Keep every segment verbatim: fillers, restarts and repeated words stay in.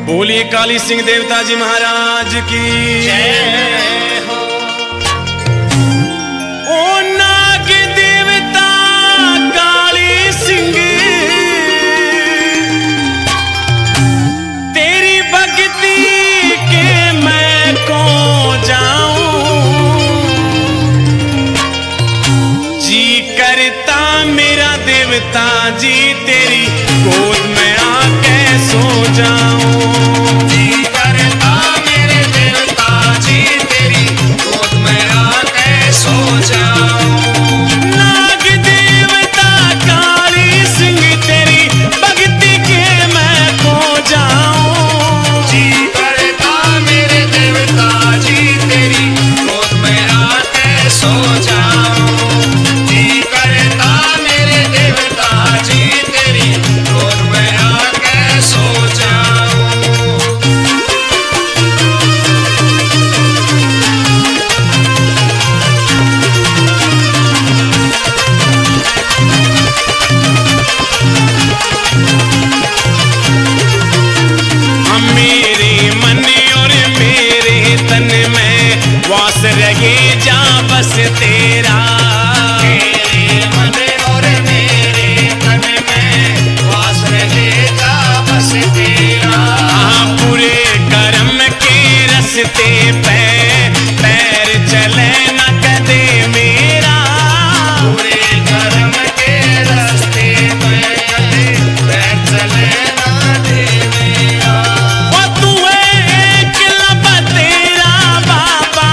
बोलिए काली सिंह देवता जी महाराज की जय हो। ओ नाग देवता काली सिंह तेरी भक्ति के मैं को जाऊं, जी करता मेरा देवता जी तेरी गोद में आके सो जाऊं। रहे जा बस तेरा मेरे मन और मेरे तन में वास रहे जा बस तेरा। हाँ पूरे कर्म के रस्ते पे पैर चले न कदे मेरा, पूरे कर्म के रस्ते पे पैर चले न दे मेरा। वो तू एक लब तेरा बाबा,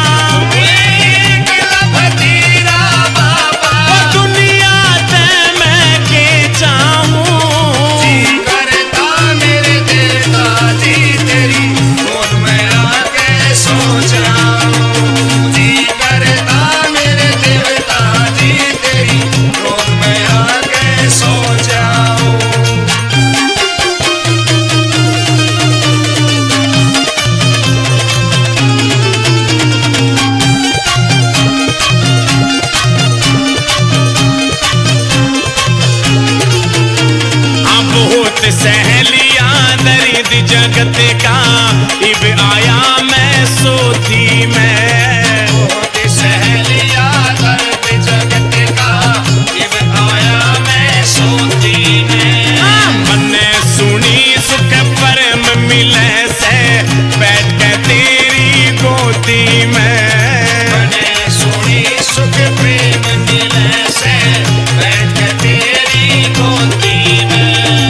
सहेलिया दर्द जगत का इब आया मैं सोती में, सहेलिया दर्द जगत का इब आया मैं सोती में। मन्ने सुनी सुख परम मिले से बैठ के तेरी गोदी में, मन्ने सुनी सुख प्रेम मिले से बैठ के तेरी गोदी में।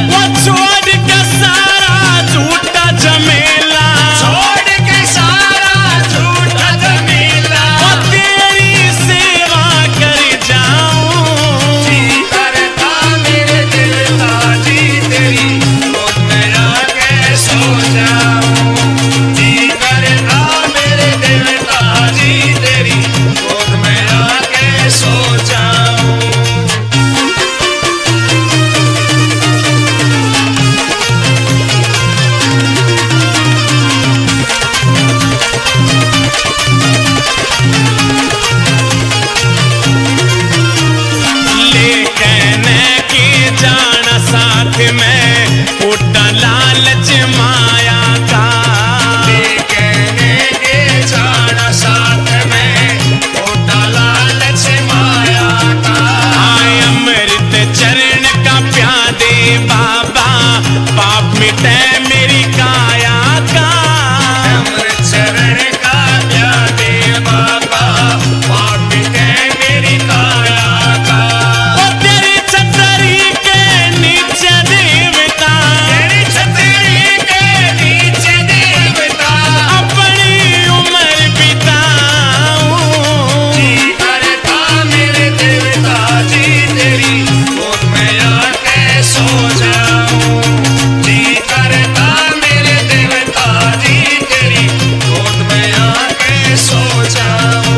मैं उठा लालच माया का, कहने के जाना साथ में उठा लालच माया का। आए अमृत चरण का प्यादे बाबा पाप मिटे मेरी काया का, अमृत चरण का प्यादे बाबा पाप मिटे मेरी काया का। वो तेरी छतरी के नीचे देवता, तेरी छतरी के नीचे देवता अपनी उम्र बिताऊं, जी करता मेरे देवता जी तेरी गोद में आके सो जाऊं। जी करता मेरे देवता जी तेरी गोद में आके सो जाऊं।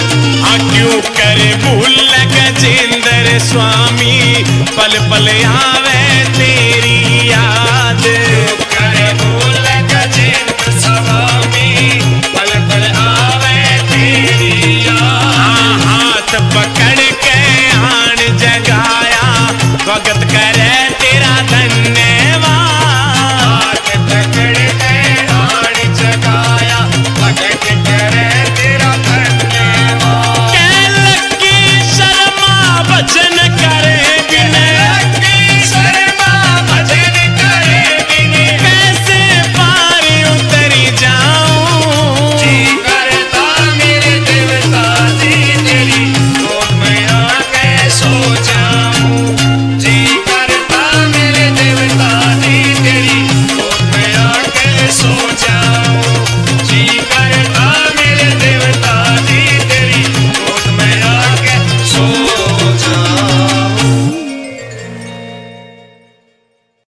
क्यों करे भूल गजेंद्र स्वामी पल पल याद